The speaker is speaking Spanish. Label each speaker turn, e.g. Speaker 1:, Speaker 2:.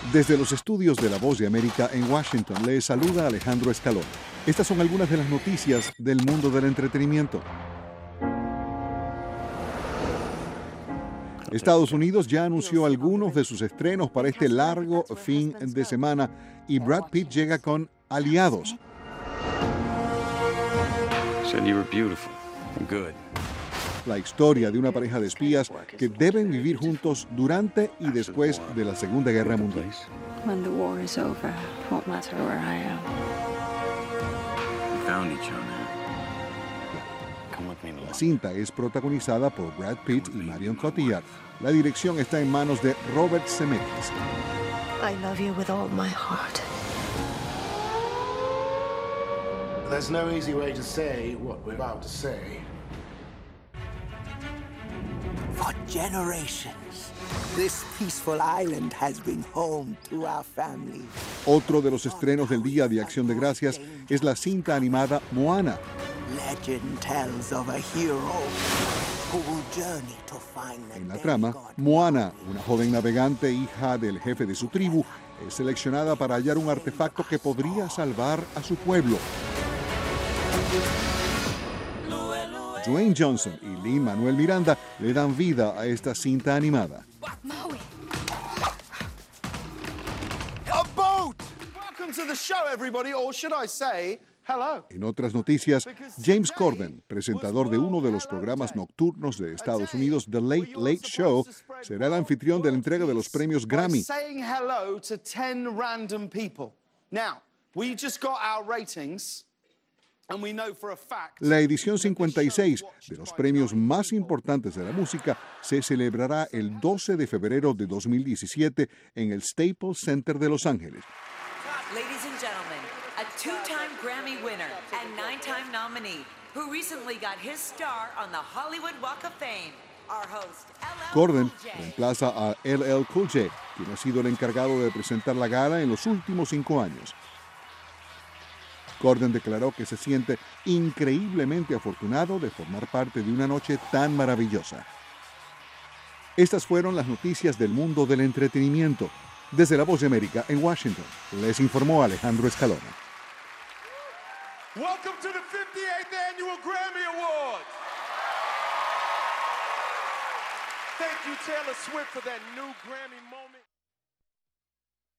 Speaker 1: Desde los estudios de La Voz de América en Washington, les saluda Alejandro Escalón. Estas son algunas de las noticias del mundo del entretenimiento. Estados Unidos ya anunció algunos de sus estrenos para este largo fin de semana y Brad Pitt llega con Aliados. La historia de una pareja de espías que deben vivir juntos durante y después de la Segunda Guerra Mundial.
Speaker 2: When the war is over, it won't matter where I am.
Speaker 3: We found each other.
Speaker 1: La cinta es protagonizada por Brad Pitt y Marion Cotillard. La dirección está en manos de Robert Zemeckis.
Speaker 4: I love you with all my heart.
Speaker 5: There's no easy way to say what we're about to say.
Speaker 6: For generations, this peaceful island has been home to our family.
Speaker 1: Otro de los estrenos del Día de Acción de Gracias es la cinta animada Moana.
Speaker 6: Legend tells of a hero who will journey to find the
Speaker 1: En la
Speaker 6: dead
Speaker 1: trama,
Speaker 6: God.
Speaker 1: Moana, una joven navegante hija del jefe de su tribu, es seleccionada para hallar un artefacto que podría salvar a su pueblo. Dwayne Johnson y Lin-Manuel Miranda le dan vida a esta cinta animada.
Speaker 5: A boat! Welcome to the show, everybody, or should I say, hello.
Speaker 1: En otras noticias, James Corden, presentador de uno de los programas nocturnos de Estados Unidos, The Late Late Show, será el anfitrión de la entrega de los premios Grammy.
Speaker 5: Saying hello to 10 random people. Now, we just got our ratings. And we know for a fact.
Speaker 1: La edición 56 de los premios más importantes de la música se celebrará el 12 de febrero de 2017 en el Staples Center de Los Ángeles.
Speaker 7: Ladies and gentlemen, a two-time Grammy winner and nine-time nominee who recently got his star on the Hollywood Walk of Fame. Our host, LL
Speaker 1: Corden
Speaker 7: Cool J.
Speaker 1: reemplaza a LL Cool J, quien ha sido el encargado de presentar la gala en los últimos 5 años. Corden declaró que se siente increíblemente afortunado de formar parte de una noche tan maravillosa. Estas fueron las noticias del mundo del entretenimiento. Desde La Voz de América en Washington, les informó Alejandro Escalona.
Speaker 5: Welcome to the 58th Annual Grammy Awards. Thank you, Taylor Swift, for that new Grammy moment.